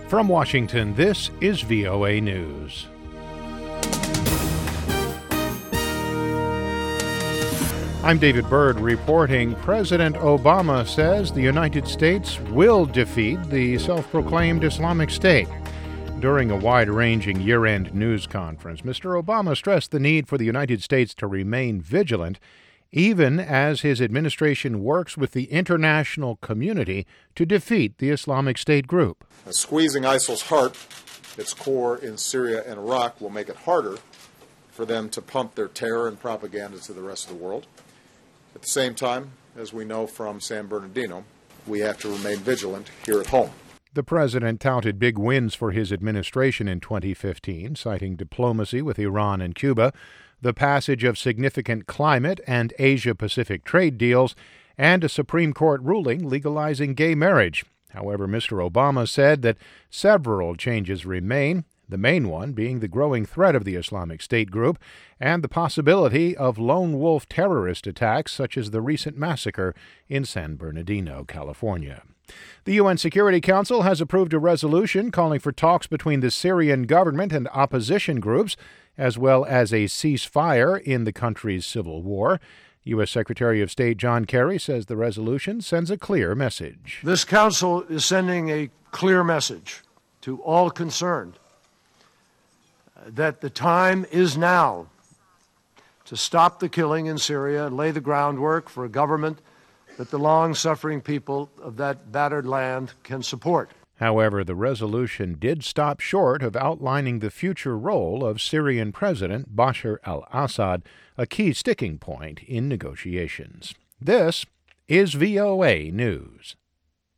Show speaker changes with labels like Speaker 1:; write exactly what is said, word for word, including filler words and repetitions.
Speaker 1: From Washington, this is V O A News. I'm David Byrd reporting. President Obama says the United States will defeat the self-proclaimed Islamic State. During a wide-ranging year-end news conference, Mister Obama stressed the need for the United States to remain vigilant, even as his administration works with the international community to defeat the Islamic State group.
Speaker 2: Squeezing ISIL's heart, its core in Syria and Iraq, will make it harder for them to pump their terror and propaganda to the rest of the world. At the same time, as we know from San Bernardino, we have to remain vigilant here at home.
Speaker 1: The president touted big wins for his administration in twenty fifteen, citing diplomacy with Iran and Cuba, the passage of significant climate and Asia-Pacific trade deals, and a Supreme Court ruling legalizing gay marriage. However, Mister Obama said that several changes remain, the main one being the growing threat of the Islamic State group and the possibility of lone wolf terrorist attacks such as the recent massacre in San Bernardino, California. The U N Security Council has approved a resolution calling for talks between the Syrian government and opposition groups, as well as a ceasefire in the country's civil war. U S Secretary of State John Kerry says the resolution sends a clear message.
Speaker 3: This council is sending a clear message to all concerned that the time is now to stop the killing in Syria and lay the groundwork for a government that the long-suffering people of that battered land can support.
Speaker 1: However, the resolution did stop short of outlining the future role of Syrian President Bashar al-Assad, a key sticking point in negotiations. This is V O A News.